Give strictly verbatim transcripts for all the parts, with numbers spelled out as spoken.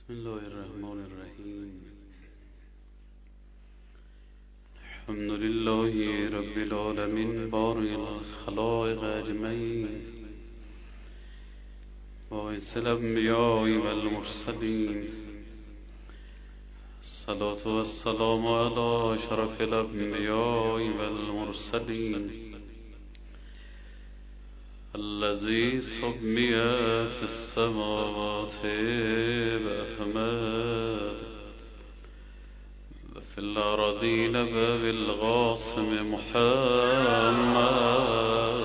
بسم الله الرحمن الرحیم. الحمد لله رب العالمین بارئ الخلائق اجمعین باعث الانبیاء والمرسلین. الصلاة والسلام علی شرف الانبیاء والمرسلین الذي سمي في السماوات بأحمد وفي الأراضين بالقاسم محمد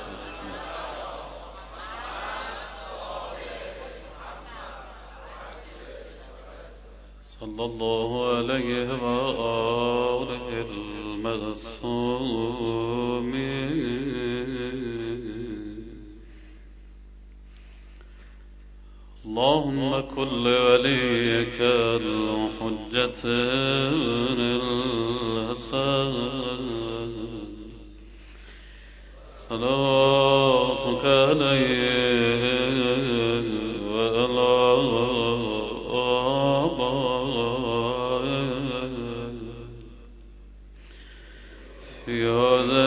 صلى الله عليه وآله المعصومين. اللهم كن لوليك الحجة الحسن صلاتك عليه وعلى آبائه في هذا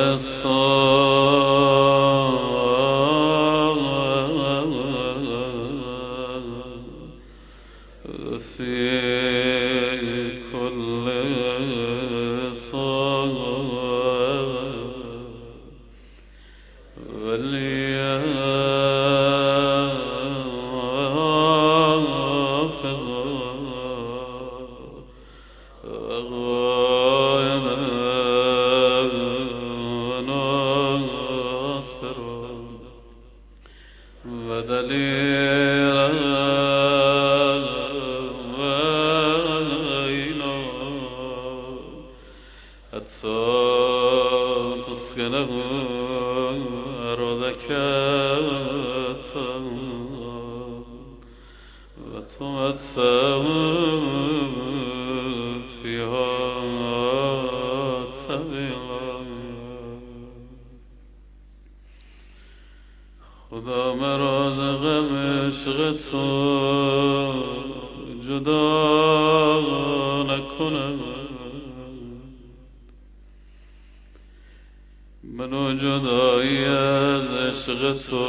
خدا مرا ز غم عشق تو جدا نکند، منو جدایی از عشق تو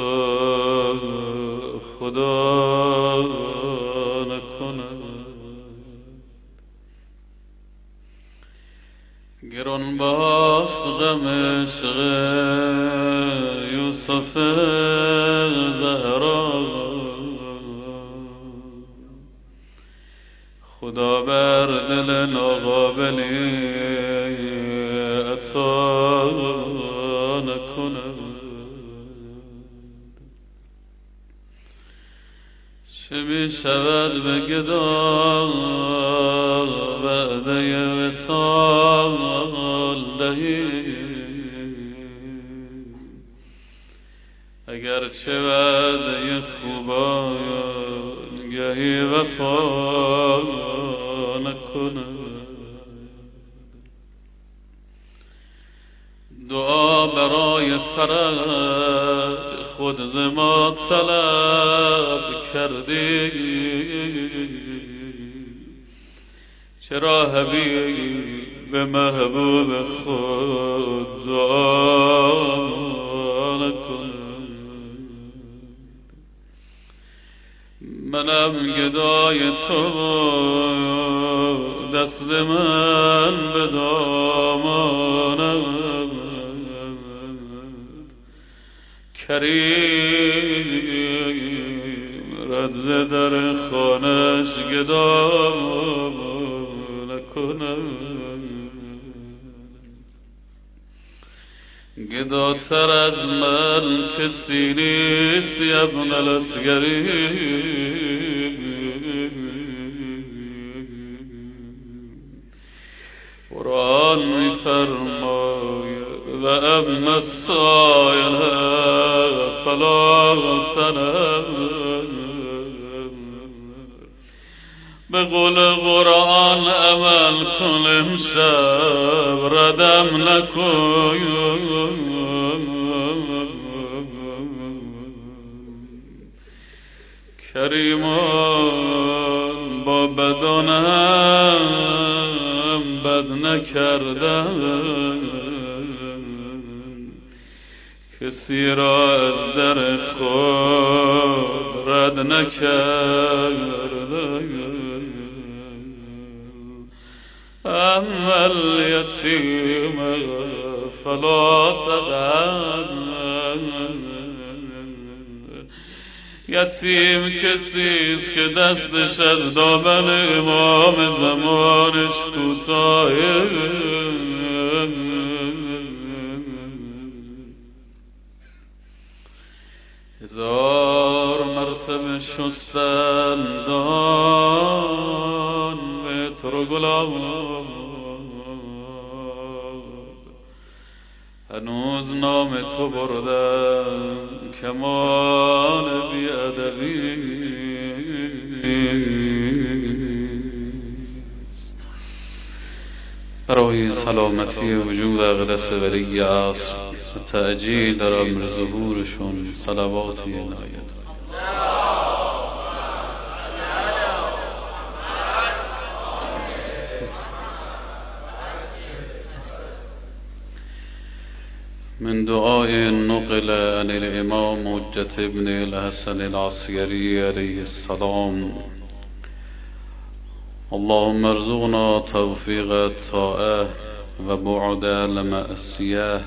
خدا نکند. گران باست غم عشق یوسف زهرا، خدا بر دل ناقابلی عطا نکند. چه می شود به گدا وعده وصال دهی، اگر چه وعده خوبان گهی وفا نکند. دعا برای فرج خود ز ما طلب کردی، چرا حبیب به محبوب خود دعا نکند. منم گدای تو دست من به دامانم، کریم رد ز در خانش گدا نکند. گداتر از من کسی نیست ابن الاسگری، قرآن می فرماید و اما السائل فلا تنهر. به قول قرآن عمل کن امشب ردم نکن. کریمان با بدانم بد نکردم، کسی را از در خود رد نکردم. اما الیتیم فلا تقهر، یتیم کسیست که دستش از دامن امام زمانش کوتاهه. هزار مرتبه شستن دان به تو گلاب، هنوز نام تو بردن کمال بی‌ادبی. برای سلامتی وجود اقدس ولی عصر و تعجیل در امر ظهورشون صلواتی عنایت. من دعاء نقل عن الامام حجة ابن الحسن العسكري عليه السلام: اللهم ارزقنا توفيق الطاعة وبعد المعصية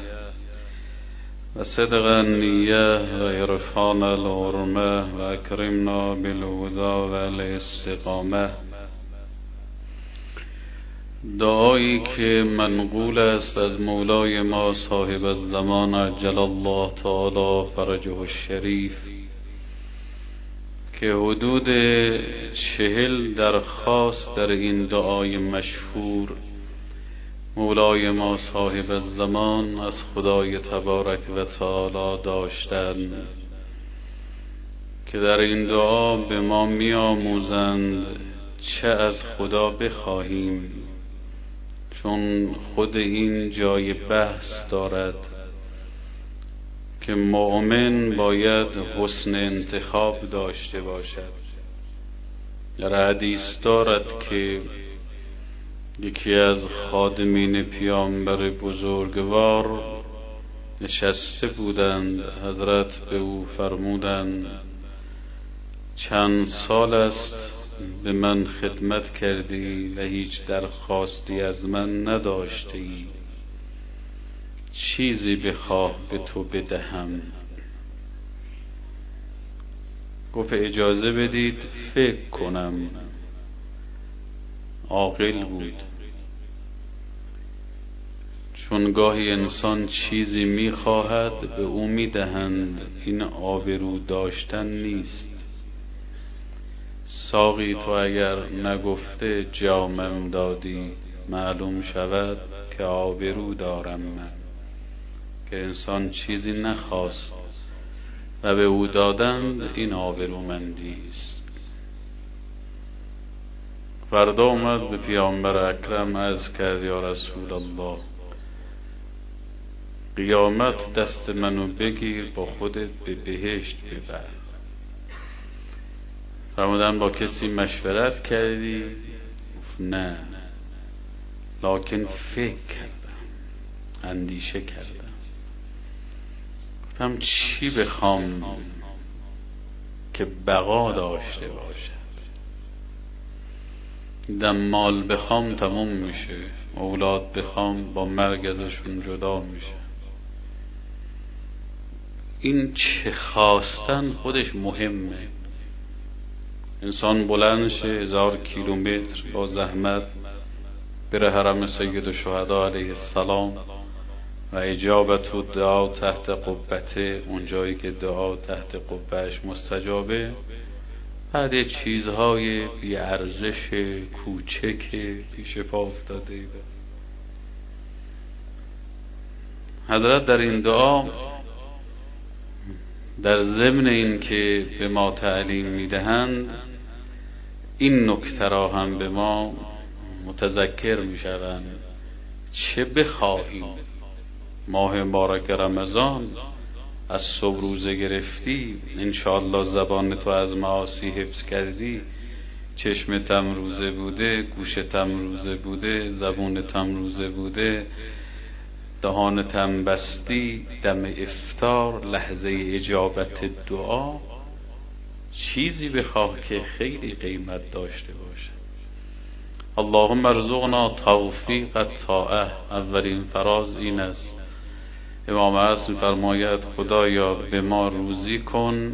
وصدق النية وعرفان الحرمة وأكرمنا بالهدى والاستقامة. دعایی که منقول است از مولای ما صاحب الزمان عجل الله تعالی فرجه الشریف، که حدود چهل درخواست در این دعای مشهور مولای ما صاحب الزمان از خدای تبارک و تعالی داشتند که در این دعا به ما می آموزند چه از خدا بخواهیم، چون خود این جای بحث دارد که مؤمن باید حسن انتخاب داشته باشد. در حدیث دارد که یکی از خادمین پیامبر بزرگوار نشسته بودند، حضرت به او فرمودند چند سال است به من خدمت کردی و هیچ درخواستی از من نداشتی، چیزی بخواه به تو بدهم. گفت اجازه بدید فکر کنم. عاقل بود، چون گاهی انسان چیزی میخواهد به او میدهند، این آبرو داشتن نیست. ساقی تو اگر نگفته جامم دادی، معلوم شود که آبرو دارم من. که انسان چیزی نخواست و به او دادند، این آبرومندی است. فردا اومد به پیامبر اکرم عرض کرد یا رسول الله، قیامت دست منو بگیر با خودت به بهشت ببر. فرمودن با کسی مشورت کردی؟ گفت نه، لکن فکر کردم، اندیشه کردم. گفتم چی بخوام که بقا داشته باشد؟ دم مال بخوام تموم میشه، اولاد بخوام با مرگ ازشون جدا میشه. این چه خواستن خودش مهمه. انسان بلند شه هزار کیلومتر با زحمت بره حرم سید الشهدا علیه السلام و اجابت و دعا تحت قبته، اونجایی که دعا تحت قبهش مستجابه، بعد چیزهای بی ارزش کوچک پیش پا افتاده. حضرت در این دعا در ضمن این که به ما تعلیم میدهند، این نکته را هم به ما متذکر میشوند چه بخواهیم. ماه مبارک رمضان از صبح روزه گرفتی، انشاءالله زبان تو از معاصی حفظ کردی، چشمتم روزه بوده، گوشتم روزه بوده، زبونتم روزه بوده، دهانتم بستی، دم افطار، لحظه اجابت دعا، چیزی بخواه که خیلی قیمت داشته باشه. اللهم ارزقنا توفیق الطاعه. اولین فراز این است. امام عصر فرماید خدایا به ما روزی کن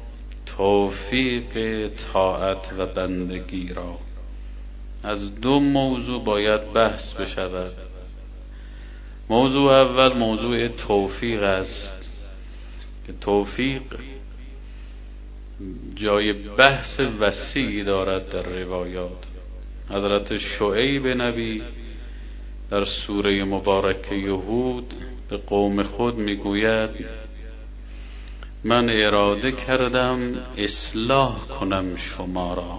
توفیق طاعت و بندگی را. از دو موضوع باید بحث بشود. موضوع اول موضوع توفیق است که توفیق جای بحث وسیعی دارد در روایات. حضرت شعیب نبی در سوره مبارکه هود به قوم خود میگوید من اراده کردم اصلاح کنم شما را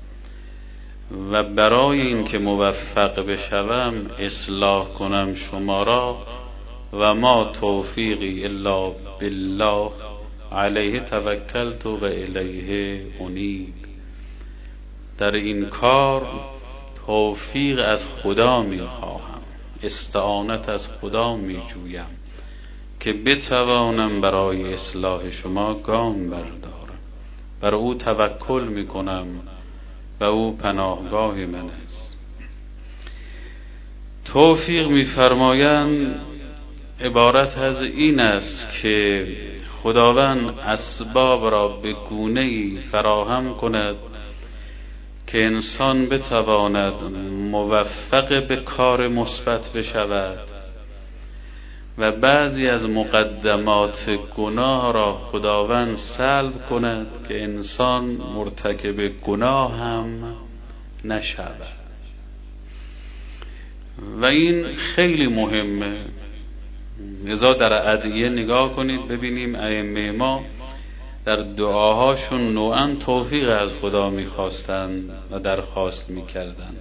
و برای اینکه موفق بشوم اصلاح کنم شما را و ما توفیقی الا بالله علیه توکلت و الیه انیب. در این کار توفیق از خدا میخواهم، استعانت از خدا میجویم که بتوانم برای اصلاح شما گام بردارم. بر او توکل میکنم و او پناهگاه من است. توفیق میفرمایند عبارت از این است که خداوند اسباب را به گونه‌ای فراهم کند که انسان بتواند موفق به کار مثبت بشود و بعضی از مقدمات گناه را خداوند سلب کند که انسان مرتکب گناه هم نشود. و این خیلی مهمه. لذا در ادعیه نگاه کنید ببینیم ائمه ما در دعاهاشون نوعا توفیق از خدا میخواستند و درخواست میکردند.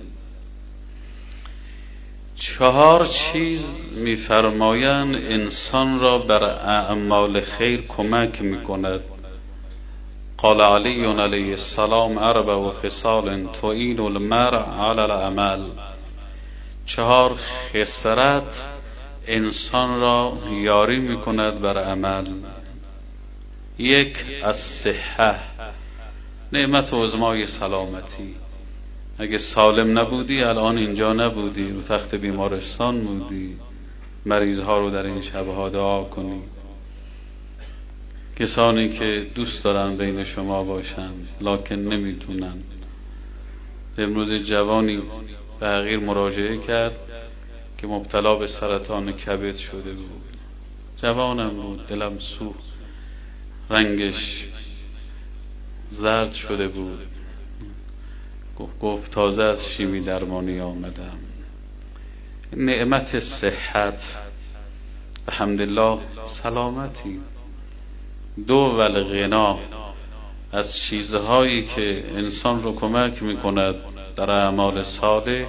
چهار چیز میفرمایند انسان را بر اعمال خیر کمک میکند. قال علی علیه السلام اربع و خصال تعین المرء علی العمل. چهار خسارت انسان را یاری میکند بر عمل. یک، از صحه، نعمت عظمای سلامتی. اگه سالم نبودی الان اینجا نبودی، رو تخت بیمارستان بودی. مریضها رو در این شبها دعا کنی. کسانی که دوست دارن بین شما باشن لکن نمیتونن. امروز جوانی به حقیر مراجعه کرد که مبتلا به سرطان کبد شده بود. جوانم بود، دلم سوخت، رنگش زرد شده بود. گفت تازه از شیمی درمانی آمدم. نعمت صحت، الحمدلله سلامتی. دو، والغنا، از چیزهایی که انسان رو کمک میکند در اعمال صالح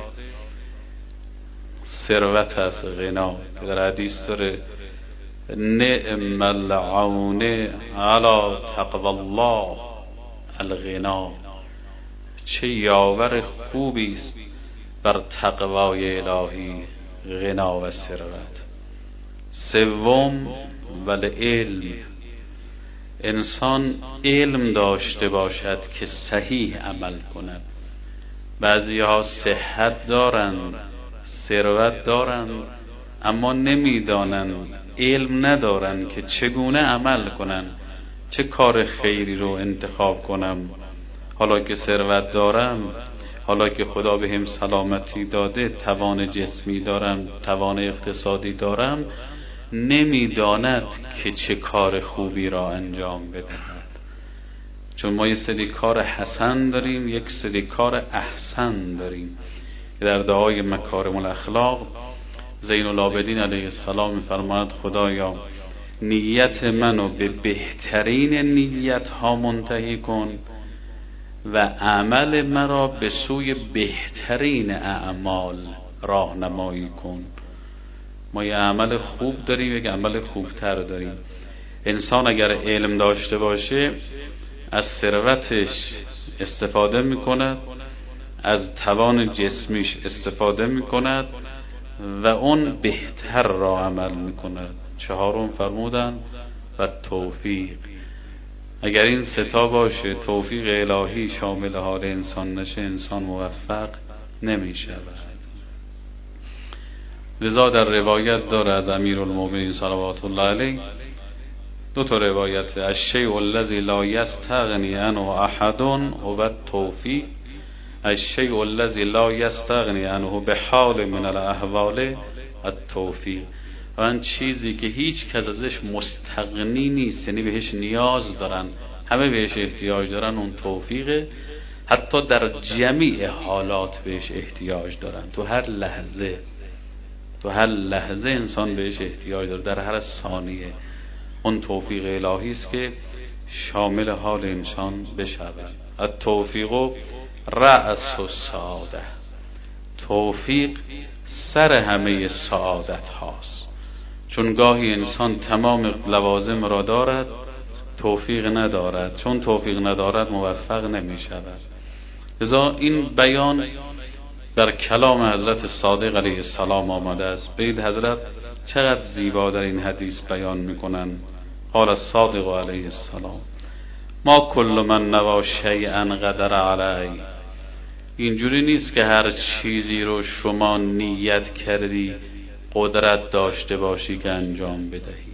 ثروت است، غنا، که در حدیث داره نعم العون علی تقوی الله الغنا. چه یاور خوبی است بر تقوای الهی غنا و ثروت. سوم، والعلم، انسان علم داشته باشد که صحیح عمل کند. بعضی ها صحت دارند، ثروت دارند، اما نمیدانند، علم ندارند که چگونه عمل کنند، چه کار خیری رو انتخاب کنم. حالا که ثروت دارم، حالا که خدا بهم سلامتی داده، توان جسمی دارم، توان اقتصادی دارم، نمیداند که چه کار خوبی را انجام بدهد. چون ما یک سری کار حسن داریم، یک سری کار احسن داریم. در دعای مکارم الاخلاق زین العابدین علیه السلام می‌فرماید خدایا نیت منو به بهترین نیت ها منتهی کن و عمل مرا به سوی بهترین اعمال راهنمایی کن. ما یه عمل خوب داریم، یک عمل خوبتر داریم. انسان اگر علم داشته باشه از ثروتش استفاده میکند، از توان جسمیش استفاده میکند و اون بهتر را عمل میکند. چهارم فرمودن و توفیق. اگر این ستا باشه، توفیق الهی شامل حال انسان نشه، انسان موفق نمیشود. لذا در روایت داره از امیرالمومنین صلوات الله علیه دو تا روایت: الشیء الذی لا یستغنی عنه احد هو التوفیق، الشیء الذی لا یستغنی عنه بحال من الاحوال التوفیق. آن چیزی که هیچ کس ازش مستغنی نیست، یعنی بهش نیاز دارن، همه بهش احتیاج دارن، اون توفیقه. حتی در جمیع حالات بهش احتیاج دارن، تو هر لحظه تو هر لحظه انسان بهش احتیاج داره، در هر ثانیه. اون توفیق الهی است که شامل حال انسان بشود. التوفیق رأس السعاده، توفیق سر همه سعادت هاست. چون گاهی انسان تمام لوازم را دارد، توفیق ندارد، چون توفیق ندارد موفق نمی شود. لذا این بیان در کلام حضرت صادق علیه السلام آمده است. بید حضرت چقدر زیبا در این حدیث بیان میکنن. قال الصادق علیه السلام: ما کل من نوا شیئا قدر علی. اینجوری نیست که هر چیزی رو شما نیت کردی قدرت داشته باشی که انجام بدهی.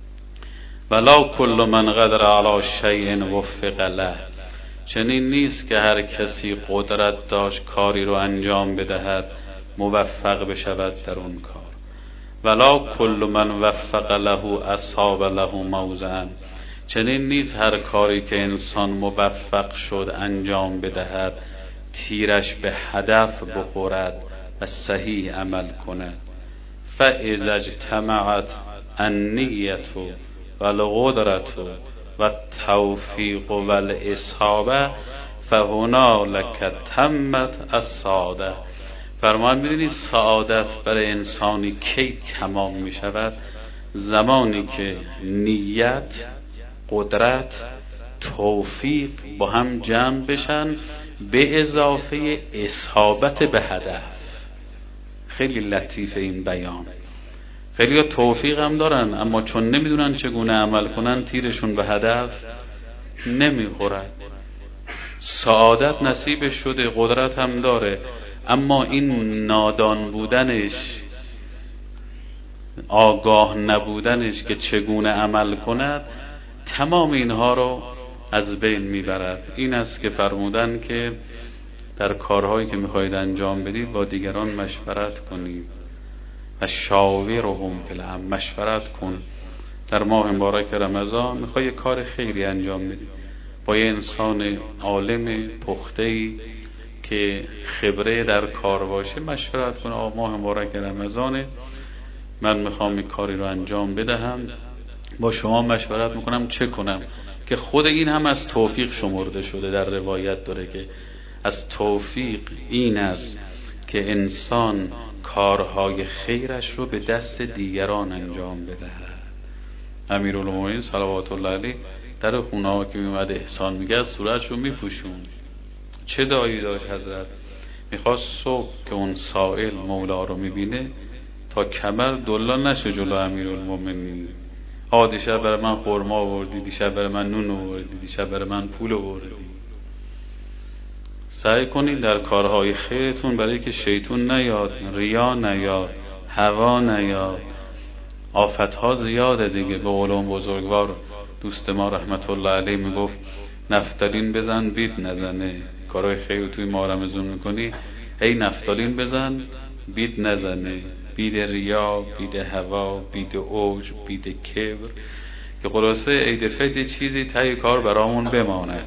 ولا کل من قدر علی شیء وفق له. چنین نیست که هر کسی قدرت داشت کاری رو انجام بدهد موفق بشود در اون کار. ولا کل من وفق له اصاب له موضعا. چنین نیست هر کاری که انسان موفق شد انجام بدهد تیرش به هدف بخورد و صحیح عمل کند. فاذا اجتمعت النیة والقدرة والتوفیق والاصابه فهنالک تمت السعاده. فرمان می‌دونید سعادت برای انسانی کی تمام می شود؟ زمانی که نیت، قدرت، توفیق با هم جمع بشن به اضافه اصابت به هدف. خیلی لطیف این بیان. خیلی ها توفیق هم دارن اما چون نمیدونن چگونه عمل کنن تیرشون به هدف نمیخورد. سعادت نصیبش شده، قدرت هم داره، اما این نادان بودنش، آگاه نبودنش که چگونه عمل کند، تمام اینها رو از بین میبرد. این است که فرمودن که در کارهایی که میخواید انجام بدید با دیگران مشورت کنید و شاورهم فی الامر. مشورت کن. در ماه مبارک رمضان میخوای یه کار خیری انجام بدی، با یه انسان عالم پخته‌ای که خبره در کار باشه مشورت کن. آقا ماه مبارک رمضانه، من میخوام این کاری رو انجام بدهم، با شما مشورت میکنم چه کنم. که خود این هم از توفیق شمرده شده. در روایت داره که از توفیق این است که انسان کارهای خیرش رو به دست دیگران انجام بدهد. امیرالمومنین صلوات الله علیه در خونه ها که میومد احسان میگه صورتش رو میپوشون. چه دایی داشت حضرت؟ میخواست صبح که اون سائل مولا رو میبینه تا کمر دلا نشه جلو امیرالمومنین. آ دیشب برای من خرما آوردی، دیشب برای من نون آوردی، دیشب برای من پول آوردی. سعی کنید در کارهای خیرتون برای که شیطون نیاد، ریا نیاد، هوا نیاد. آفتها زیاده دیگه. به قول اون بزرگوار دوست ما رحمت الله علیه میگفت نفتالین بزن بید نزنه. کارهای خیر توی ماه رمضان میکنی، هی نفتالین بزن بید نزنه. بید ریا، بید هوا، بید اوج، بید کبر، که خلاصه ای دفعه یه چیزی تای کار برامون بماند.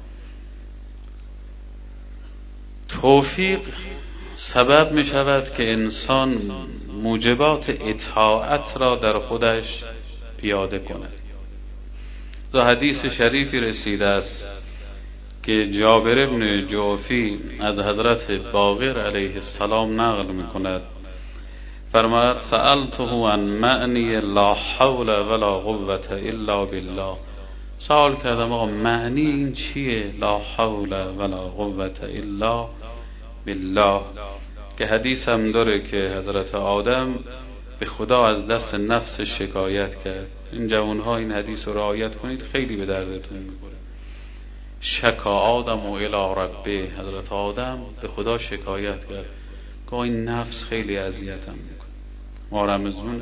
توفیق سبب می شود که انسان موجبات اطاعت را در خودش پیاده کند. دو حدیث شریفی رسیده است که جابر ابن جعفی از حضرت باقر علیه السلام نقل می کند. فرماید سألته عن معنی لا حول ولا قوة الا بالله سوال کردم آقا معنی این چیه؟ لا حول ولا قوة الا بالله، که حدیث هم داره که حضرت آدم به خدا از دست نفس شکایت کرد. این جوانها این حدیث رو رعایت کنید، خیلی به دردتون میخوره. شکا آدم و الی ربه، حضرت آدم به خدا شکایت کرد که این نفس خیلی اذیتم میکنه. ما رمزونه،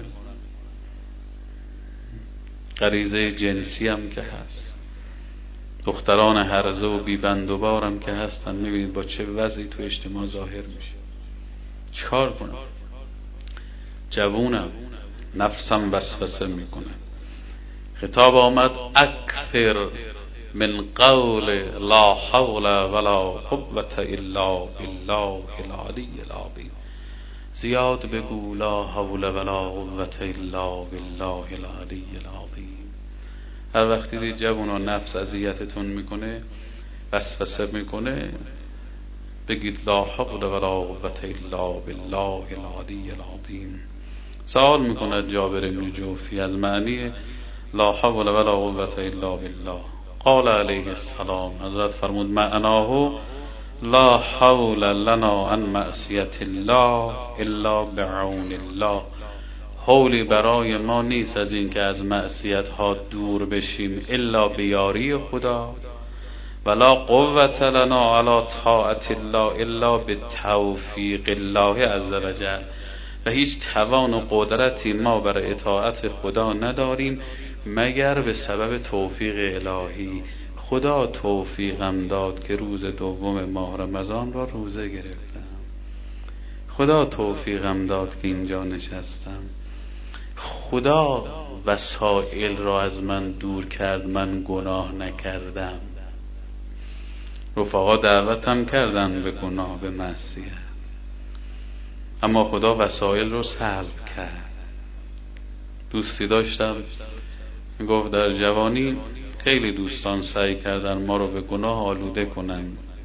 غریزه جنسی هم که هست، دختران هرزه و بیبند و بارم که هستن. میبینید با چه وضعی تو اجتماع ظاهر میشه. چیکار کنم؟ جوونم، نفسم وسوسه میکنه. خطاب آمد اکثر من قول لا حول ولا قوة الا بالله العلی العظیم. زیاد بگو لا حول ولا قوة الا بالله العلی العظیم. هر وقتی دید جوونا نفس اذیتتون میکنه، وسوسه میکنه، بگید لا حول ولا قوة الا بالله العلی العظیم. سوال میکنه جابر بن جوفی از معنی لا حول ولا قوة الا بالله. قال علیه السلام، حضرت فرمود معناه لا حول لنا عن معصیت الله الا بعون الله. حولی برای ما نیست از این که از معصیت ها دور بشیم الا بیاری خدا، ولا قوة لنا علی طاعت الله الا بتوفیق الله عز وجل. و هیچ توان و قدرتی ما برای اطاعت خدا نداریم مگر به سبب توفیق الهی. خدا توفیقم داد که روز دوم ماه رمضان را روزه گرفتم. خدا توفیقم داد که اینجا نشستم. خدا وسائل را از من دور کرد، من گناه نکردم. رفقا دعوتم کردن به گناه، به معصیت، اما خدا وسایل رو سلب کرد. دوستی داشتم گفت در جوانی خیلی دوستان سعی کردن ما رو به گناه آلوده کنن.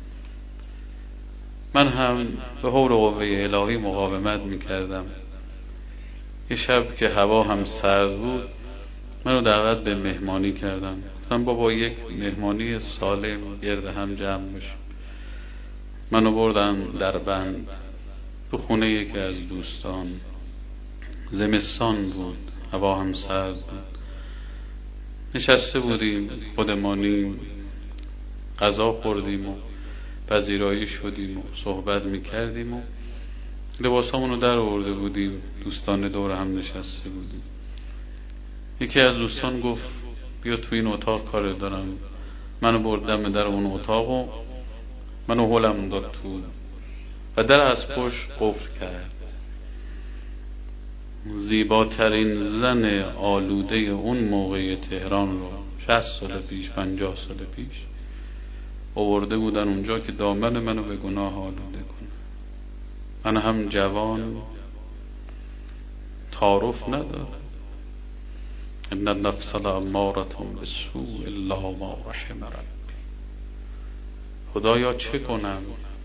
من هم به حول و قوه الهی مقاومت میکردم. یه شب که هوا هم سرد بود منو دعوت به مهمانی کردن. گفتم بابا یک مهمانی سالم گرد هم جمع بشیم. منو بردن در بند تو خونه یکی از دوستان. زمستان بود، هوا هم سرد بود. نشسته بودیم خودمانی، غذا خوردیم و پذیرایی شدیم و صحبت میکردیم و لباسامونو در آورده بودیم. دوستان دور هم نشسته بودیم. یکی از دوستان گفت بیا تو این اتاق کار دارم. منو بردم در اون اتاق و منو هلم داد تو و در از پشت قفل کرد. زیباترین زن آلوده اون موقع تهران رو شصت سال پیش، پنجاه سال پیش آورده بودن اونجا که دامن منو به گناه آلوده کنه. من هم جوان، تعارف نداره. ان النفس لاماره بالسوء الا ما رحم ربی. خدایا چه کنم؟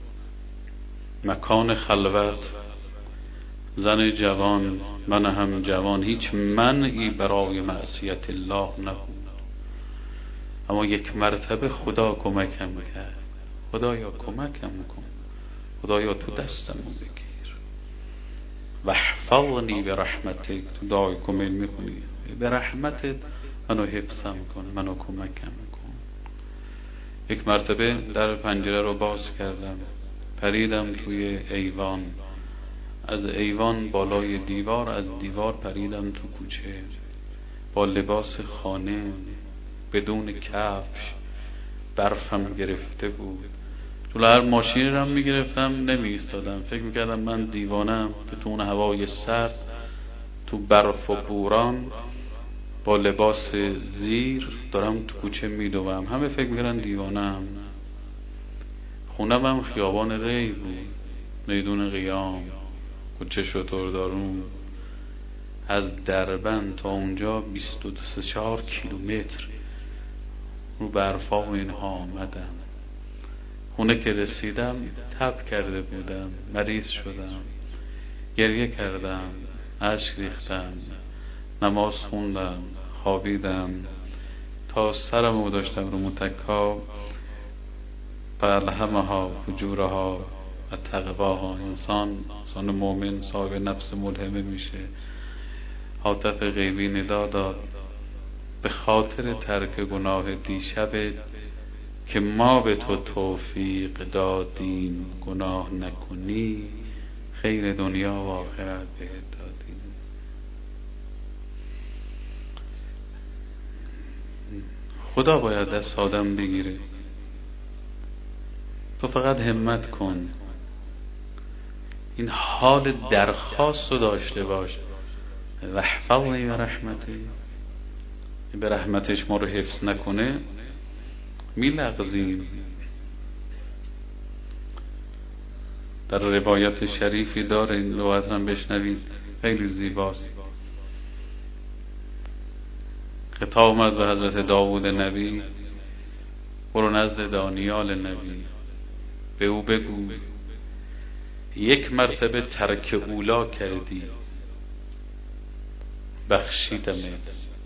مکان خلوت، زن جوان، من هم جوان، هیچ منعی برای معصیت الله نبود. اما یک مرتبه خدا کمکم کرد. خدایا کمکم کن، خدایا تو دستمو بگیر. واحفظنی برحمتک، تو دعای کمیل میخونی به رحمتت منو حفظم کن، منو کمکم کن. یک مرتبه در پنجره رو باز کردم، پریدم توی ایوان، از ایوان بالای دیوار، از دیوار پریدم تو کوچه با لباس خانه بدون کفش. برفم گرفته بود. تو هر ماشین رم میگرفتم نمی ایستادم. فکر میکردم من دیوانم که تو اون هوای سرد تو برف و بوران با لباس زیر دارم تو کوچه میدوم. همه فکر میکردن دیوانم. خونم هم خیابان ری بود، میدون قیام، کوچه شتر دارون. از دربند تا اونجا بیست و چهار کیلومتر رو برفا و اینها آمدم. خونه که رسیدم تب کرده بودم، مریض شدم، گریه کردم، اشک ریختم، نماز خوندم، خوابیدم تا سرمو داشتم رو متکا، فالهمها ها فجورها و تقواها. انسان انسان مؤمن صاحب نفس ملهمه میشه. هاتف غیبی ندا داد به خاطر ترک گناه دیشب که ما به تو توفیق دادیم گناه نکنی، خیر دنیا و آخرت بهت دادیم. خدا باید دست آدم بگیره. تو فقط همت کن، این حال درخواست رو داشته باش. وحفظنی و رحمتی، به رحمتش ما رو حفظ نکنه میلغزیم. در روایت شریفی داره، این روایت هم بشنوید، خیلی زیباست. خطاب اومد به حضرت داوود نبی، برو نزد دانیال نبی، به او بگو یک مرتبه ترک اولا کردی بخشیدمت،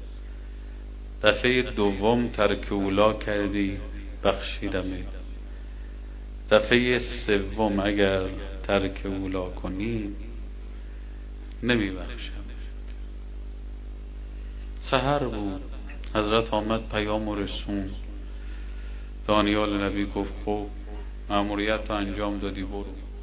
دفعه دوم ترک اولا کردی بخشیدمت، دفعه سوم اگر ترک اولا کنی نمی بخشم. سحر بود، حضرت آمد پیام و رسون. دانیال نبی گفت خب مأموریت تو انجام دادی، برو.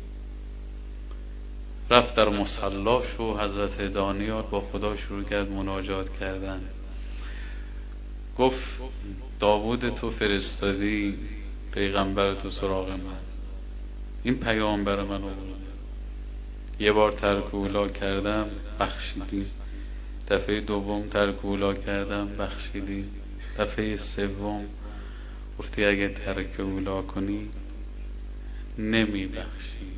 رفت در مصلاش و حضرت دانیال با خدا شروع کرد مناجات کردن. گفت داوود تو فرستادی پیغمبر تو سراغ من، این پیامبر من رو یه بار ترک اولا کردم بخشیدی، دفعه دوم ترک اولا کردم بخشیدی، دفعه سوم گفتی اگه ترک اولا کنی نمی بخشی.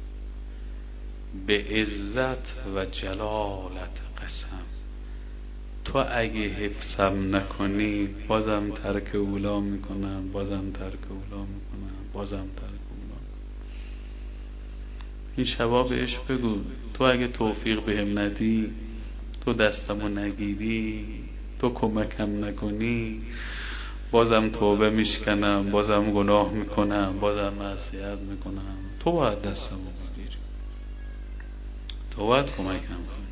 به عزت و جلالت قسم، تو اگه حفظم نکنی بازم ترک اولا میکنم، بازم ترک اولا میکنم، بازم ترک اولا میکنم. این شبا بهش بگو تو اگه توفیق بهم ندی، تو دستمو نگیری، تو کمکم نکنی، بازم توبه میشکنم، بازم گناه میکنم، بازم معصیت میکنم. تو باید دستمو بگیری، تو باید کمکم کنی.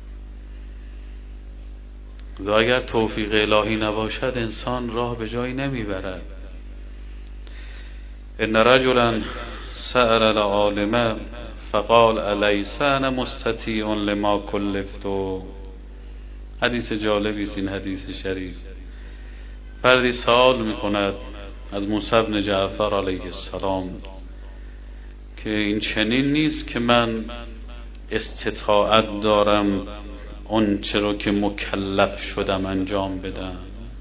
و اگر توفیق الهی نباشد انسان راه به جایی نمیبرد. ان رجلا سأل العالم فقال الیس انا مستطیع لما کلفت. حدیث جالبی است این حدیث شریف. فردی سوال میکند از موسی بن جعفر علیه السلام که این چنین نیست که من استطاعت دارم اون چرا که مکلف شدم انجام بدم.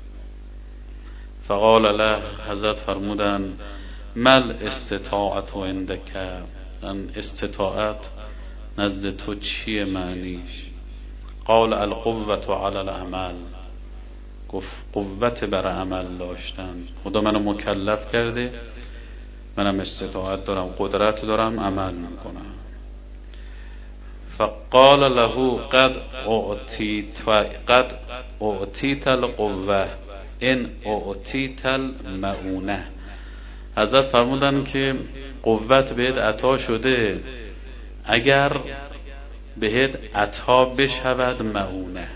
فقال له، حضرت فرمودن مل استطاعت و عندک، استطاعت نزد تو چیه معنیش؟ قال القوة علی العمل، گفت قوت بر عمل داشتن. خدا منو مکلف کرده، منم استطاعت دارم، قدرت دارم، عمل میکنم. فقال له قد اعطیت قد اعطیت القوه ان اعطیت المعونه. حضرت فرمودن که قوت بهت عطا شده اگر بهت عطا بشود معونه.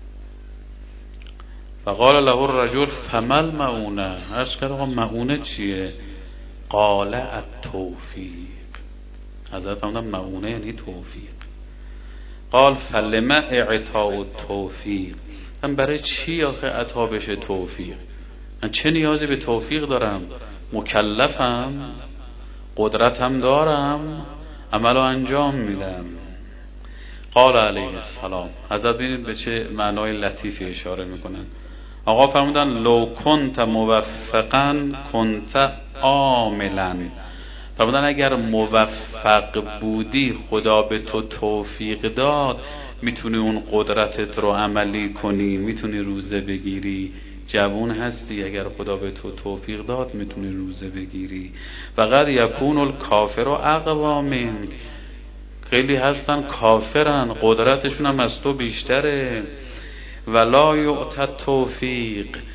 فقال له الرجل فما المعونه، عرض کرد آقا معونه چیه؟ قال التوفیق. حضرت فرمودن معونه یعنی توفیق. قال فلما اعطاء التوفیق، من برای چی آخه عطا بشه توفیق؟ من چه نیازی به توفیق دارم؟ مکلفم، قدرتم دارم، عملو انجام میدم. قال علیه السلام، حضرت ببینید به چه معنای لطیفی اشاره میکنن. آقا فرمودن لو کنت موفقا کنت عاملا. فرمودن اگر موفق بودی، خدا به تو توفیق داد، میتونی اون قدرتت رو عملی کنی، میتونی روزه بگیری. جوان هستی، اگر خدا به تو توفیق داد میتونی روزه بگیری. فقط یکون الکافر و اقوا منک، خیلی هستن کافرن، قدرتشون هم از تو بیشتره. ولا یعطى توفیق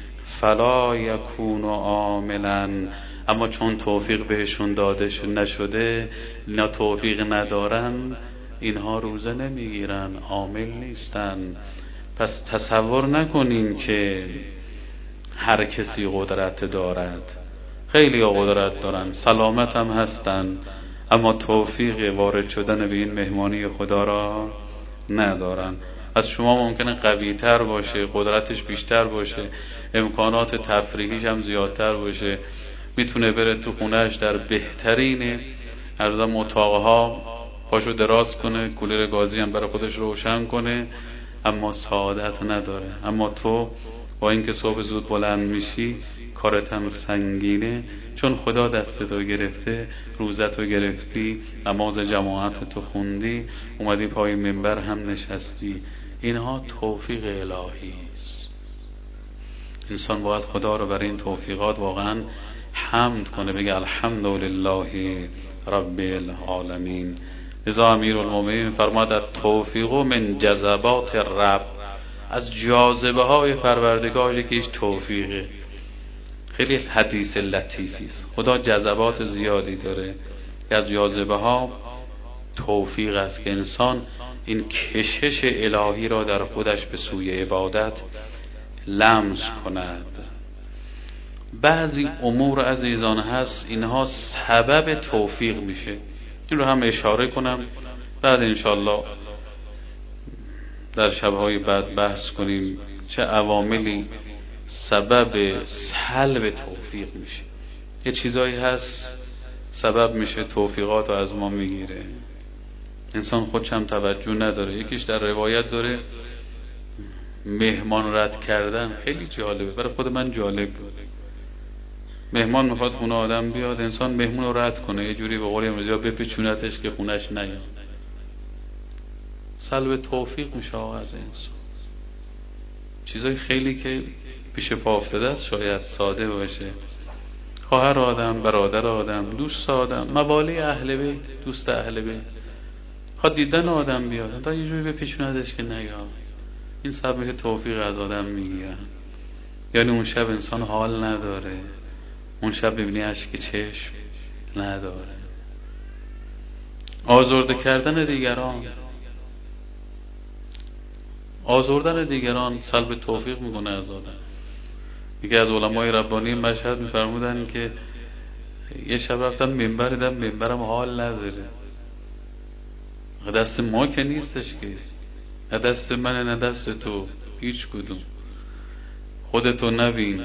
فلا یکون عاملا، اما چون توفیق بهشون داده نشده، نه توفیق ندارن، اینها روزه نمیگیرن، عامل نیستن. پس تصور نکنین که هر کسی قدرت دارد. خیلی ها قدرت دارن، سلامت هم هستن، اما توفیق وارد شدن به این مهمانی خدا را ندارن. از شما ممکنه قوی تر باشه، قدرتش بیشتر باشه، امکانات تفریحیش هم زیادتر باشه، میتونه بره تو خونهش در بهترین ارزم اتاقها پاشو دراز کنه، کولر گازی هم برای خودش روشن کنه، اما سعادت نداره. اما تو با اینکه صبح زود بلند میشی، کارت هم سنگینه، چون خدا دستتو گرفته، روزتو گرفتی، نماز جماعت تو خوندی، اومدی پای منبر هم نشستی، اینها توفیق الهی است. انسان باید خدا رو برای این توفیقات واقعا حمد کنه، بگه الحمدلله رب العالمین. لذا امیرالمومنین فرماد التوفیق من جذبات رب، از جاذبه های پروردگار که هیچ توفیقه. خیلی حدیث لطیفی است. خدا جذبات زیادی داره، از جاذبه ها توفیق است که انسان این کشش الهی را در خودش به سوی عبادت لمس کند. بعضی امور عزیزان هست اینها سبب توفیق میشه، این رو هم اشاره کنم، بعد انشالله در شبهای بعد بحث کنیم چه عواملی سبب سلب توفیق میشه. یه چیزایی هست سبب میشه توفیقات رو از ما میگیره، انسان خودش هم توجه نداره. یکیش در روایت داره مهمان رد کردن، خیلی جالبه، برای خود من جالب بود. مهمان میخواد خونه آدم بیاد، انسان مهمون رو رد کنه، یه جوری به قول امروزی بپیچونتش که خونش نیاد، سلب توفیق میشه آقا از انسان. چیزای خیلی که پیش پا افتاده است، شاید ساده باشه، خواهر آدم، برادر آدم، دوست آدم، موالی اهل بیت، دوست اهل بیت، خواد دیدن آدم بیاد، تا یه جوری بپیچونتش که نیاد، این سبب توفیق از آدم میگیرن. یعنی اون شب انسان حال نداره، اون شب ببینی اشک چشم نداره. آزرده کردن دیگران، آزردن دیگران سلب توفیق میکنه از آدم. یکی از علمای ربانی مشهد میفرمودن که یه شب رفتم منبر دیدم منبرم حال نداره. دست ما که نیستش که، نه دست منه نه دست تو، هیچ کدوم. خودتو نبین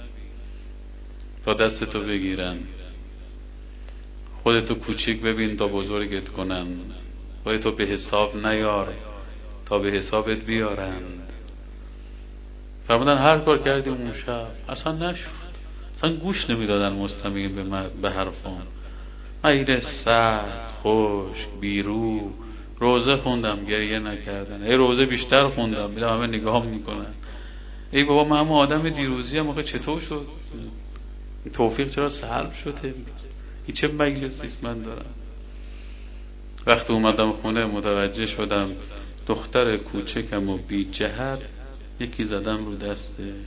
تا دستتو بگیرن، خودتو کوچیک ببین تا بزرگت کنن، خودتو به حساب نیار تا به حسابت بیارن. فرمودن هر کار کردیم اون شب اصلا نشد، اصلا گوش نمیدادن مستمعین به, به حرفان. من سرد خشک بیرو روزه خوندم، گریه نکردن. ای روزه بیشتر خوندم، میدم همه نگاه میکنن. ای بابا من هم آدم دیروزی هم، آخه چطور شد توفیق چرا سلب شده؟ این چه مجلسیست من دارم؟ وقتی اومدم خونه متوجه شدم دختر کوچکم و بی جهت یکی زدم رو دستش.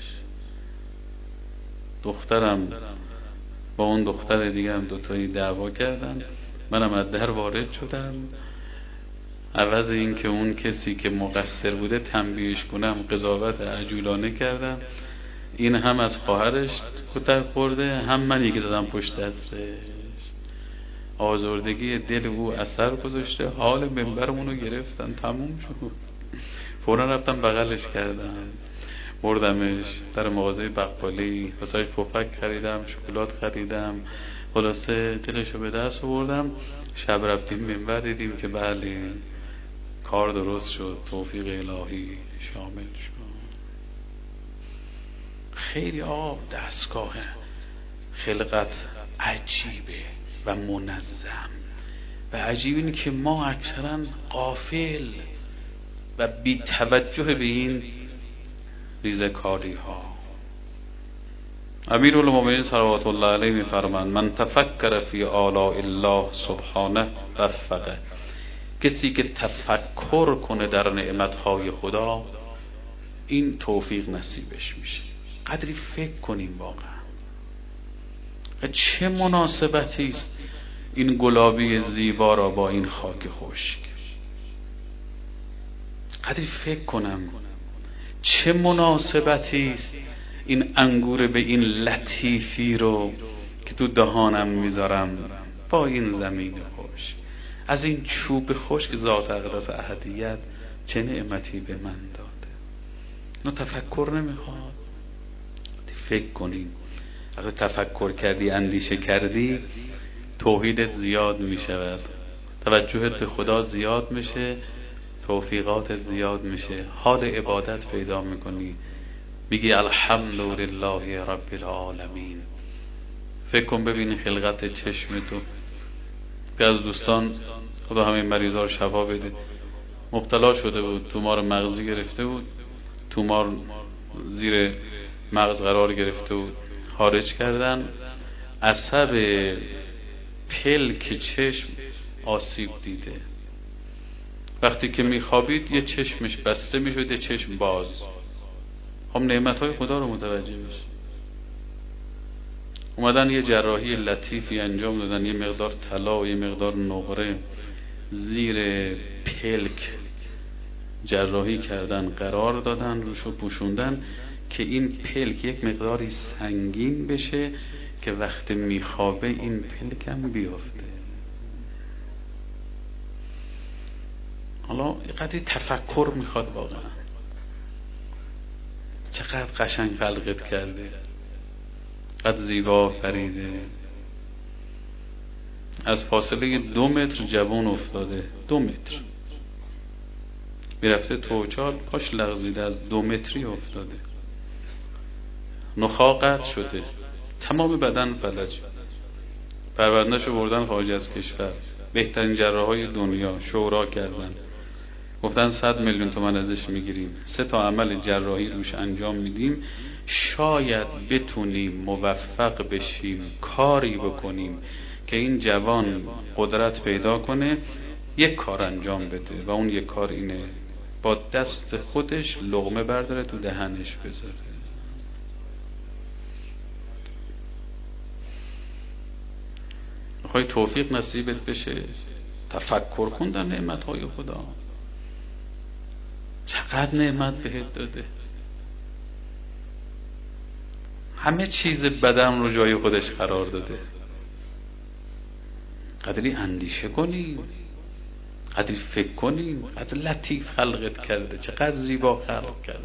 دخترم با اون دختر دیگه هم دوتایی دعوا کردن، منم از در وارد شدم. عوض این که اون کسی که مقصر بوده تنبیهش کنم، قضاوت عجولانه کردم. این هم از خواهرش کتک خورده، هم من یکی زدم پشت دستش. آزردگی دل او اثر گذاشته، حال منبرمونو گرفتن، تموم شد. فوراً رفتم بغلش کردم، بردمش در مغازه بقالی، واسهش پفک خریدم، شکلات خریدم، خلاصه دلشو به دست آوردم. شب رفتیم منبر دیدیم که بله کار درست شد، توفیق الهی شامل شد. خیلی آب دستگاه خلقت عجیبه و منظم و عجیب اینه که ما اکثرا غافل و بی توجه به این ریزکاری ها. امیرالمومنین صلوات الله علیه میفرمایند من تفکر فی آلاء الله سبحانه وفقه، کسی که تفکر کنه در نعمتهای خدا این توفیق نصیبش میشه. قدری فکر کنیم واقعا چه مناسبتی است این گلابی زیبا را با این خاک خشک. قدری فکر کنم چه مناسبتی است این انگور به این لطیفی رو که تو دهانم میذارم با این زمین خشک. از این چوب خشک ذات اقدس احدیت چه نعمتی به من داده. اینو تفکر نمیخواد؟ فکر کنیم. اگه تفکر کردی، اندیشه کردی، توحیدت زیاد میشود، توجهت به خدا زیاد میشه، توفیقاتت زیاد میشه، حال عبادت پیدا میکنی، میگی الحمدلله رب العالمین. فکر کن ببین خلقت چشم تو که از دوستان خدا همین مریضا رو شفا بده مبتلا شده بود، تومار مغزی گرفته بود، تومار زیر مغز قرار گرفته بود، خارج کردن، عصب پلک چشم آسیب دیده. وقتی که میخوابید یه چشمش بسته میشد، یه چشم باز. هم نعمتهای خدا رو متوجه بشه. اومدن یه جراحی لطیفی انجام دادن، یه مقدار طلا و یه مقدار نقره زیر پلک جراحی کردن، قرار دادن، روشو پوشوندن که این پلک یک مقداری سنگین بشه که وقت میخوابه این پلک هم بیافته. حالا اینقدر تفکر میخواد واقعا. چقدر قشنگ خلقت کرده، قد زیبا فریده. از فاصله دو متر جوان افتاده، دو متر میرفته توچال، پاش لغزیده، از دو متری افتاده، نخاع قطع شده، تمام بدن فلج. پروندهشو بردن خارج از کشور، بهترین جراحای دنیا شورا کردن، گفتن صد میلیون تومان ازش میگیریم، سه تا عمل جراحی روش انجام میدیم، شاید بتونیم موفق بشیم کاری بکنیم که این جوان قدرت پیدا کنه یک کار انجام بده و اون یک کار اینه با دست خودش لقمه برداره تو دهنش بذاره. میخوای توفیق نصیبت بشه، تفکر کن در نعمتهای خدا. چقدر نعمت بهت داده، همه چیز بدن رو جای خودش قرار داده. قدری اندیشه کنیم، قدری فکر کنیم، قدر لطیف خلقت کرده، چقدر زیبا خلق کرده.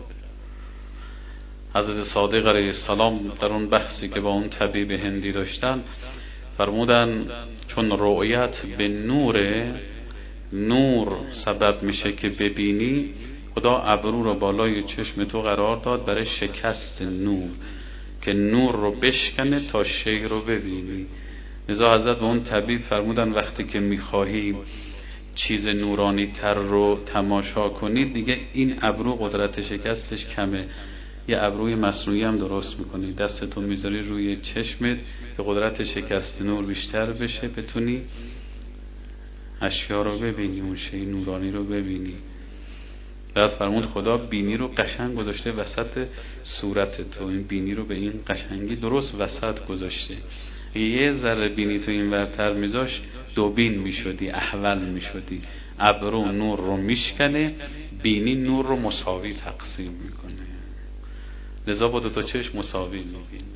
حضرت صادق علیه السلام در اون بحثی که با اون طبیب هندی داشتن فرمودن چون رؤیت به نور نور سبب میشه که ببینی، خدا ابرو رو بالای چشم تو قرار داد برای شکست نور که نور رو بشکنه تا شی رو ببینی. لذا حضرت به اون طبیب فرمودن وقتی که میخواهی چیز نورانی تر رو تماشا کنی دیگه این ابرو قدرت شکستش کمه، یه ابروی مصنوعی هم درست میکنی، دستتو میذاری روی چشمت که قدرت شکست نور بیشتر بشه، بتونی اشیا رو ببینی، اون شی نورانی رو ببینی. بعد فرمود خدا بینی رو قشنگ گذاشته وسط صورت تو، این بینی رو به این قشنگی درست وسط گذاشته. یه ذره بینی تو این ورتر میذاش دو بین میشدی، احول میشدی. ابرو نور رو میشکنه، بینی نور رو مساوی تقسیم میکنه، لذا با دو تا چشم مساوی میبینی.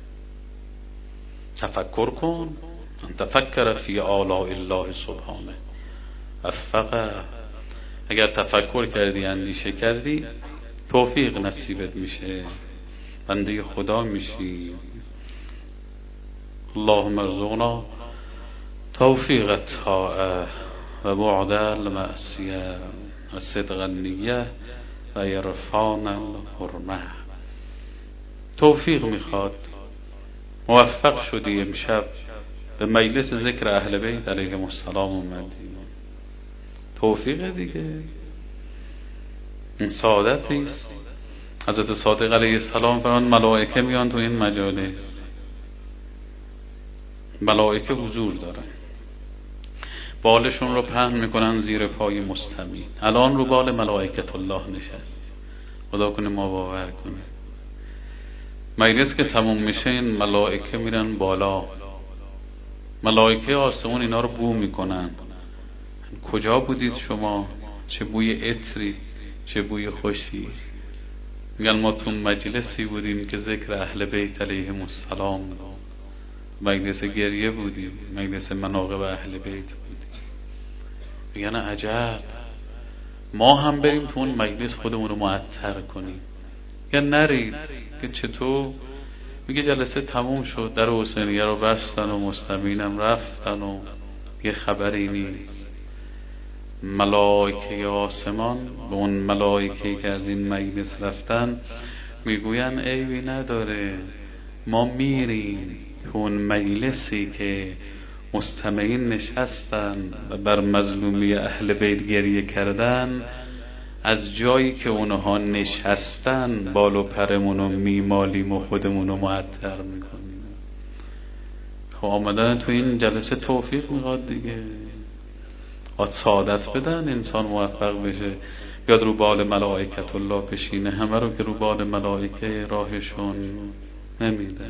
تفکر کن، تفکر فی آلاء الله سبحانه افقه. اگر تفکر کردی، اندیشه کردی، توفیق نصیبت میشه، بنده خدا میشی. اللهم ارزقنا توفیق الطاعه و بعد المعصیه و صدق النیه و عرفان الحرمه. توفیق میخواد. موفق شدی امشب به مجلس ذکر اهل بیت علیهم السلام اومدی، توفیق دیگه، این سعادت نیست؟ حضرت صادق علیه السلام فرمان ملائکه میان تو این مجالس، ملائکه حضور دارن، بالشون رو پهن میکنن زیر پای مستمی. الان رو بال ملائکت الله نشست، خدا کنه ما باور کنه. مجلس که تموم میشه این ملائکه میرن بالا، ملائکه آسمون اینا رو بو میکنن. کجا بودید شما؟ چه بوی عطری، چه بوی خوشی. میگن ما تو مجلسی بودیم که ذکر اهل بیت علیهم السلام بود، مجلس گریه بودیم، مجلس مناقب اهل بیت بودیم. میگن عجب، ما هم بریم تو اون مجلس خودمون رو معطر کنیم. میگن نرید. که چطور؟ میگه جلسه تموم شد، در حسینیه رو بستن و مستمعینم رفتن و یه خبری نیست. ملائکه آسمان به اون ملائکه‌ای که از این مجلس رفتن میگوین عیبی نداره، ما میریم تو اون مجلسی که مستمعین نشستن و بر مظلومی اهل بیت گریه کردن، از جایی که اونها نشستن بال و پرمونو میمالیم و خودمونو معطر میکنیم. خب آمدن تو این جلسه توفیق میخواد دیگه، آد سعادت بدن انسان موفق بشه، بیاد رو بال ملائکت الله بشینه. همه رو که رو بال ملائکه راهشون نمیده.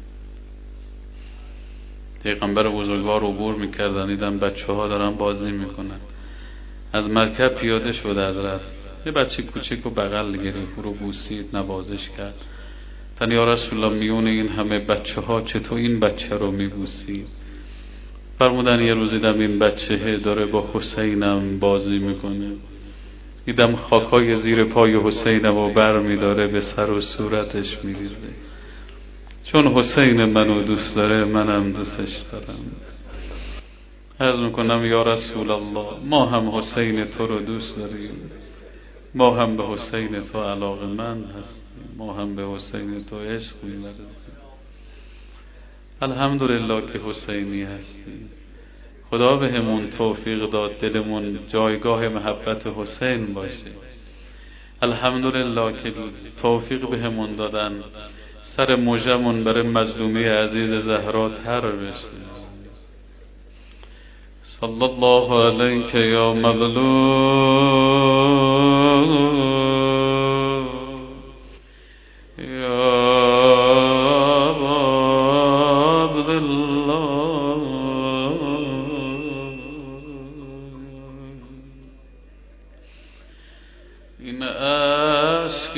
پیغمبر بزرگوار عبور میکردن، دیدن بچه ها دارن بازی میکنن، از مرکب پیاده شد حضرت، یه بچه کوچک رو بغل گرفت، رو بوسید، نوازش کرد. تن یا رسول الله میون این همه بچه ها چطور این بچه رو میبوسید؟ فرمودن یه روز دیدم این بچه داره با حسینم بازی میکنه، دیدم خاکای زیر پای حسینم و بر میداره به سر و صورتش میریزه، چون حسین منو دوست داره منم دوستش دارم. عرض میکنم یا رسول الله ما هم حسین تو رو دوست داریم، ما هم به حسین تو علاقه‌مند هستیم، ما هم به حسین تو عشق می‌ورزیم. الحمدلله که حسینی هستیم. خدا به همون توفیق داد دلمون جایگاه محبت حسین باشه. الحمدلله که توفیق به همون دادن سر مژمون برای مظلومی عزیز زهرا تر بشه. صلی الله علیک یا مظلوم یا عبدالله. این عشق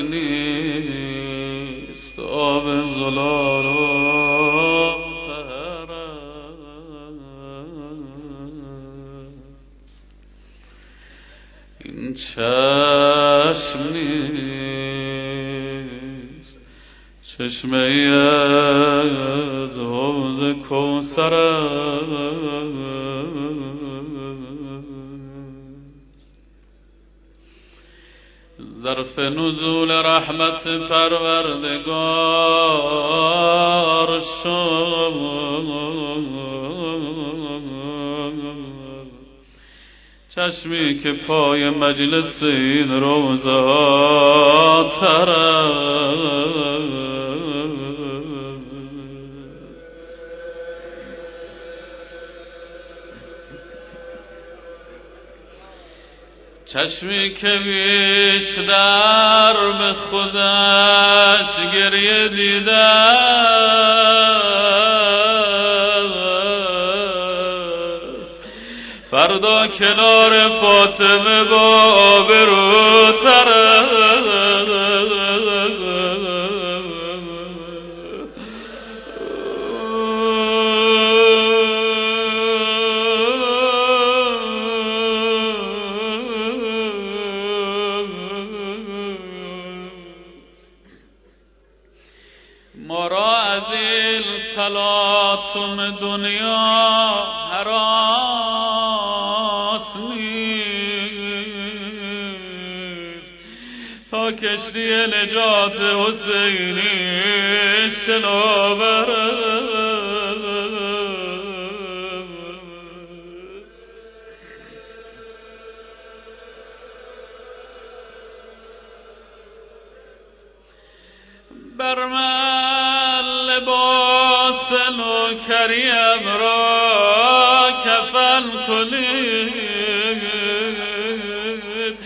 نیست آب زلال و این چشم نیست چشمه ای از حوض کوثر است، ظرف نزول رحمت پروردگار شد. چشمی که پای مجلس این روزا تر است، چشمی که بیشتر به خودش گریه دیده، فردا کنار فاطمه با آبروتر است. ما را از این تلاطم دنیا هراس نیست، تا کشتی نجات حسینی شناور بر من لباس نوکریم را کفن کنید،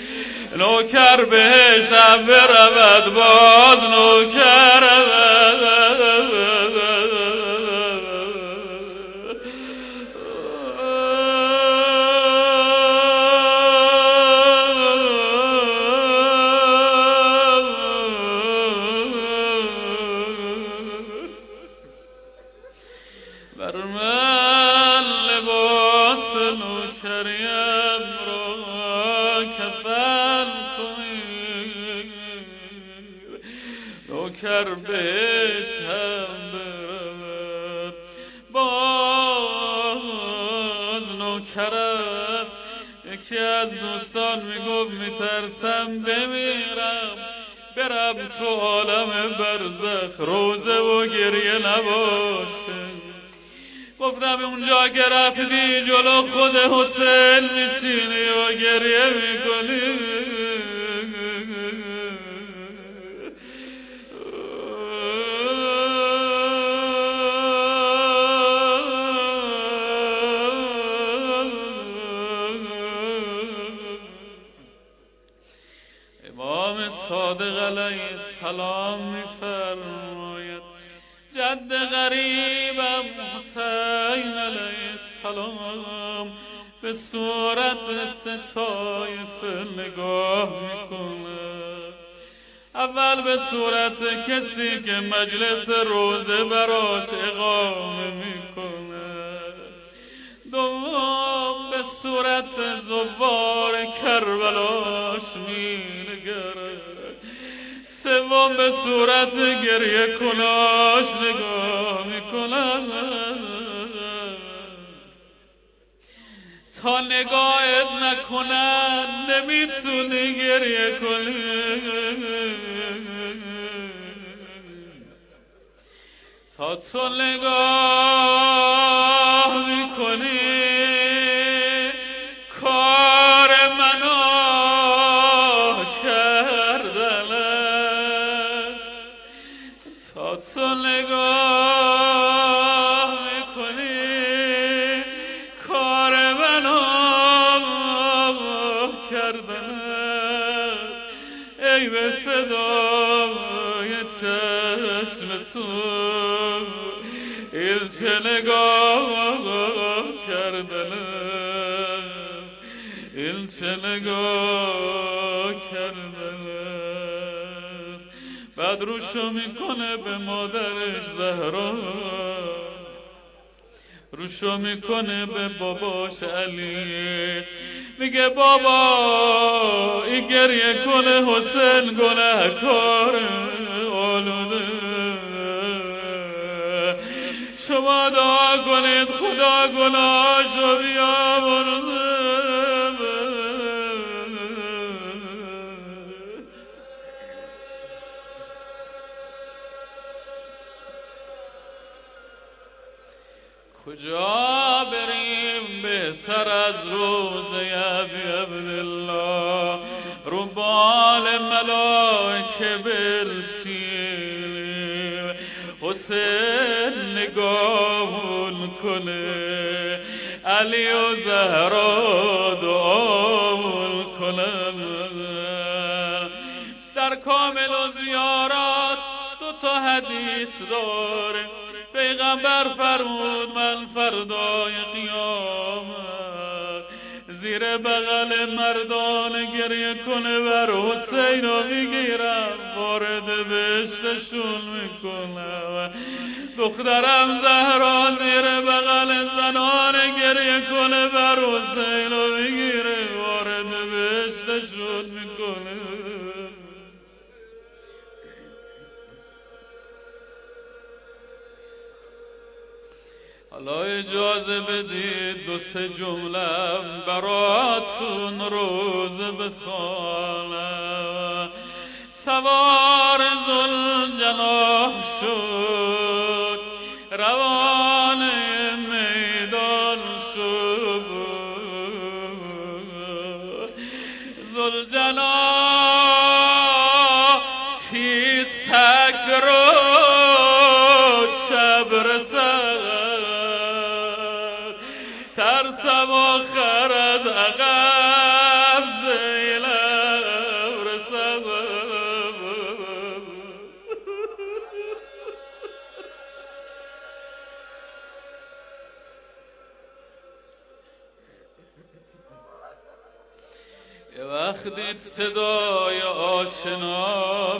نوکر بهش برود باز نوکر نوکریم را کفن کنید، نوکر بهش هم برود باز نوکر است. یکی از دوستان میگفت میترسم بمیرم برم تو عالم برزخ روزه و گریه نباشه. گفتم اونجا که رفتی جلو خود حسین میشینی و گریه میکنی، امام صادق علیه السلام میفرماید جد غریبم حسین علیه السلام به صورت ستایف نگاه میکنه. اول به صورت کسی که مجلس روزه براش اقامه میکنه، دوم به صورت زوار کربلاش مینگره، سوم به صورت گریه کناش نگاه میکنه. تا نگاهت نکنن نمیتونی گریه کنی، تا تو نگاه میکنی کار منو کردن است، تا تو نگاه میکنی کار منو کردن است. ای به صدای چشم تو این چه نگاه کردن است، این چه نگاه کردن است. بعد روشو میکنه به مادرش زهرا، روشو میکنه به باباش علی، میگه بابا این گریه کنه حسین گناهکار آلوده، شما دعا کنید خدا گناهشو بیامرزه. کجا بریم بهتر از روزه ابی عبدالله، رو بال ملائکه بنشینیم، حسین نگاهون کنه، علی و زهرا دعاون کنن. در کامل و زیارات دو تا حدیث داره. پیغمبر فرمود من فردای قیامت زیر بغل مردان گریه کنه بر حسین رو میگیرم وارد بهشتشون میکنم. دخترم زهرا زیر بغل زنان گریه کنه بر حسین رو میگیره وارد بهشتشون میکنه. حالا اجازه بدید دو سه جمله براتون روزه بخوانم. سوار ذوالجناح شد روان میدان شد، ذوالجناح تیز تک رو شب رسد، ترسم آخر از عقب زینب رسد. یه وقتی صدای آشنا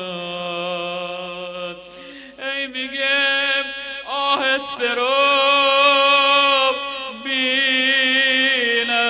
میاد، ای میگه آهسته رو بی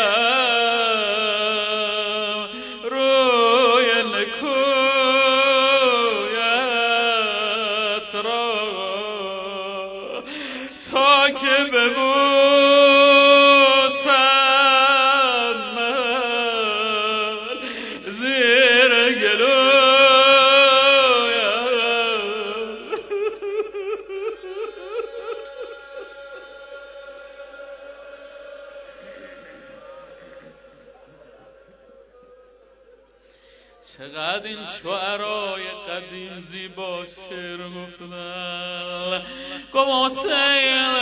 چقدر این شعرای قدیم زیبا شعر گفتن. گم حسین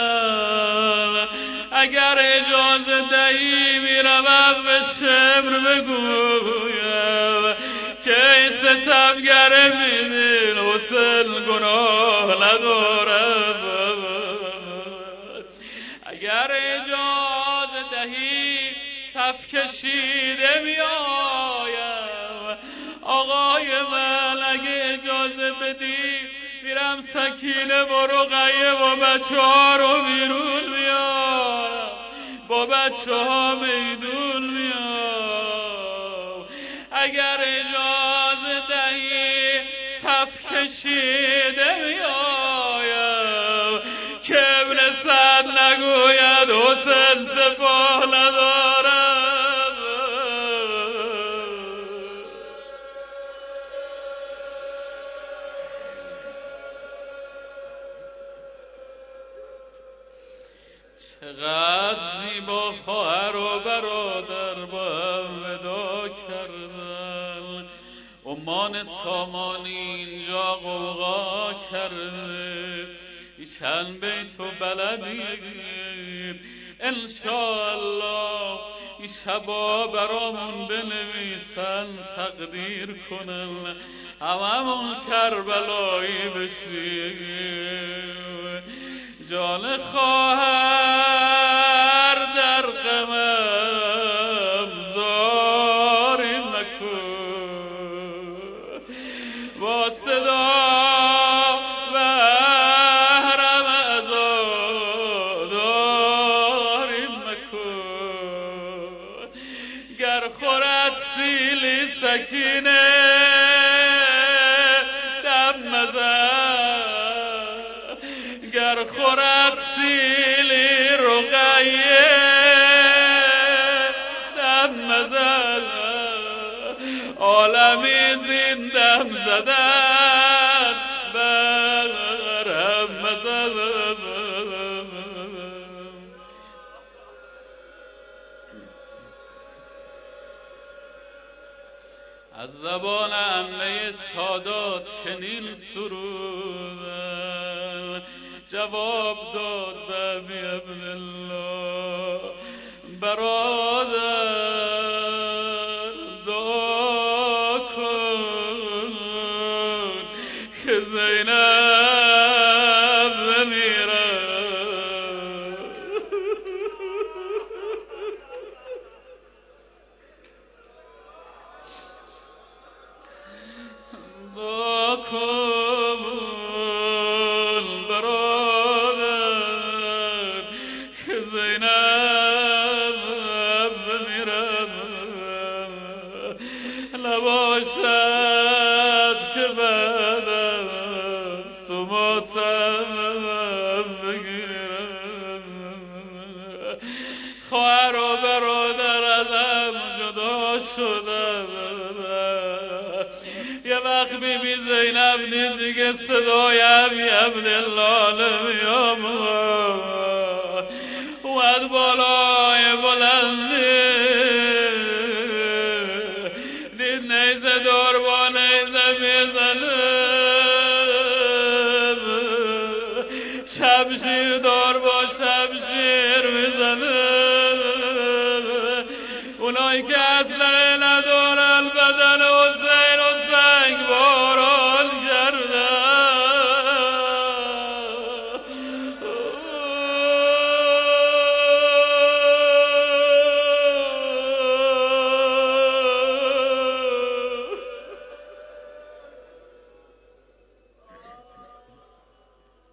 اگر اجازه دهی میروم به شبر بگویم که ستمگر میدین حسین گناه ندارد. اگر اجازه دهی صف کشیده میایم آقای من، اگه اجازه بدی میرم سکینه و رقیه و بچه ها رو بیرون میام، با بچه ها میدون میام. اگر اجازه دهی صف کشیده میایم که ابن سعد نگوید حسین سپاه ندارد. چقدر زیبا خواهر و برادر با هم ودا کردن. عمان سامانی اینجا غوغا کرده، چند بیت و بلدیم انشاءالله این شبا برامون بنویسن تقدیر کنن هممون کربلایی بشیم. جان خواهر در غمم زاری مکن، با صدا بهرم ازاداری مکن. گر خورد سیلی سکینه دم مزن، گر خورد سیلی رقیه دم مزن. عالمی زین دم زدن برم مزن. از زبان عمه سادات چنین سرودن جواب داد به ابی عبدالله برادر دعا کن که زینب بمیرد. دعا کن برادر که زینب بمیرد. نباشد که بعد از تو ماتم بگیرد. خواهر و برادر ازم جدا شدن. یه وقت بی بی زینب نیست دیگه صدای ابی عبدالله نمیام. اومد بالای بلندی دید نیزه دار با نیزه میزنه، شمشیر دار با شمشیر میزنه. اونایی که اصلا